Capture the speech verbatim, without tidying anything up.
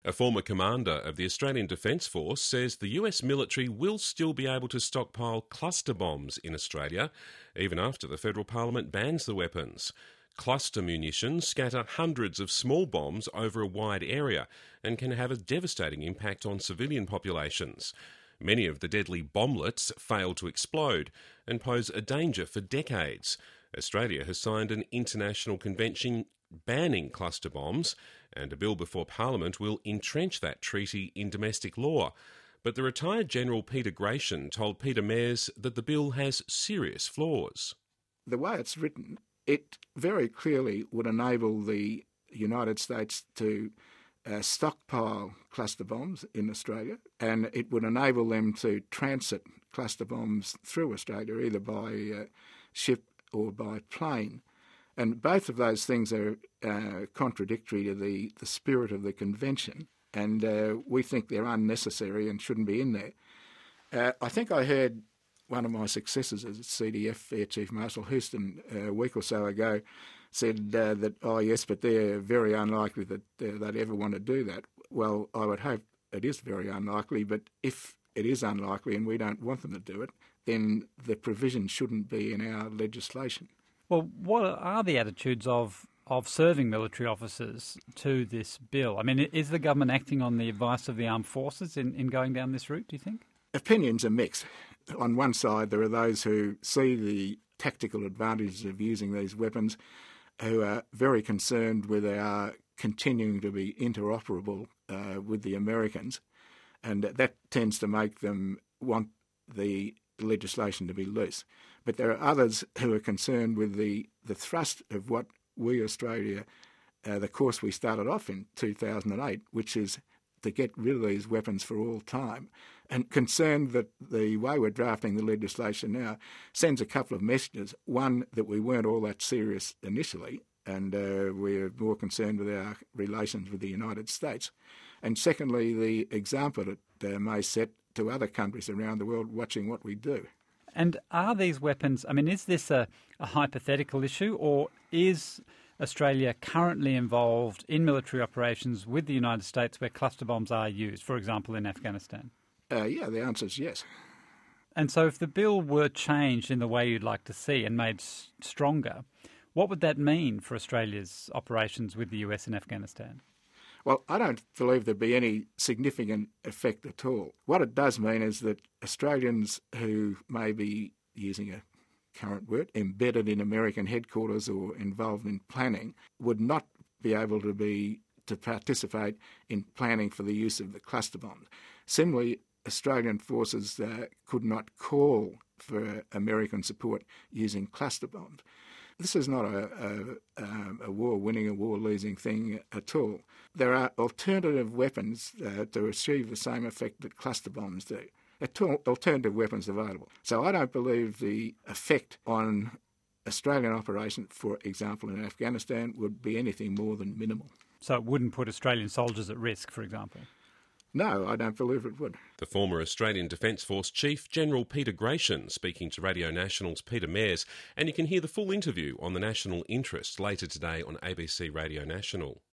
A former commander of the Australian Defence Force says the U S military will still be able to stockpile cluster bombs in Australia, even after the federal parliament bans the weapons. Cluster munitions scatter hundreds of small bombs over a wide area and can have a devastating impact on civilian populations. Many of the deadly bomblets fail to explode and pose a danger for decades. Australia has signed an international convention banning cluster bombs, and a bill before Parliament will entrench that treaty in domestic law. But the retired General Peter Gratian told Peter Mares that the bill has serious flaws. The way it's written, it very clearly would enable the United States to uh, stockpile cluster bombs in Australia, and it would enable them to transit cluster bombs through Australia, either by uh, ship or by plane. And both of those things are uh, contradictory to the, the spirit of the convention, and uh, we think they're unnecessary and shouldn't be in there. Uh, I think I heard one of my successors as C D F Air Chief Marshal Houston uh, a week or so ago said uh, that, oh yes, but they're very unlikely that uh, they'd ever want to do that. Well, I would hope it is very unlikely, but if it is unlikely and we don't want them to do it, then the provision shouldn't be in our legislation. Well, what are the attitudes of, of serving military officers to this bill? I mean, is the government acting on the advice of the armed forces in, in going down this route, do you think? Opinions are mixed. On one side, there are those who see the tactical advantages of using these weapons, who are very concerned with our continuing to be interoperable uh, with the Americans, and that tends to make them want the legislation to be loose. But there are others who are concerned with the, the thrust of what we, Australia, uh, the course we started off in two thousand eight, which is to get rid of these weapons for all time, and concerned that the way we're drafting the legislation now sends a couple of messages. One, that we weren't all that serious initially, and uh, we're more concerned with our relations with the United States. And secondly, the example it uh, may set to other countries around the world watching what we do. And are these weapons, I mean, is this a, a hypothetical issue, or is Australia currently involved in military operations with the United States where cluster bombs are used, for example, in Afghanistan? Uh, yeah, the answer is yes. And so if the bill were changed in the way you'd like to see and made s- stronger, what would that mean for Australia's operations with the U S in Afghanistan? Well, I don't believe there'd be any significant effect at all. What it does mean is that Australians who may be, using a current word, embedded in American headquarters or involved in planning, would not be able to be to participate in planning for the use of the cluster bombs. Similarly, Australian forces uh, could not call for American support using cluster bombs. This is not a, a, a war-winning or war-losing thing at all. There are alternative weapons uh, to achieve the same effect that cluster bombs do. Alternative weapons available. So I don't believe the effect on Australian operations, for example, in Afghanistan, would be anything more than minimal. So it wouldn't put Australian soldiers at risk, for example? No, I don't believe it would. The former Australian Defence Force Chief, General Peter Gratian, speaking to Radio National's Peter Mares, and you can hear the full interview on the national interest later today on A B C Radio National.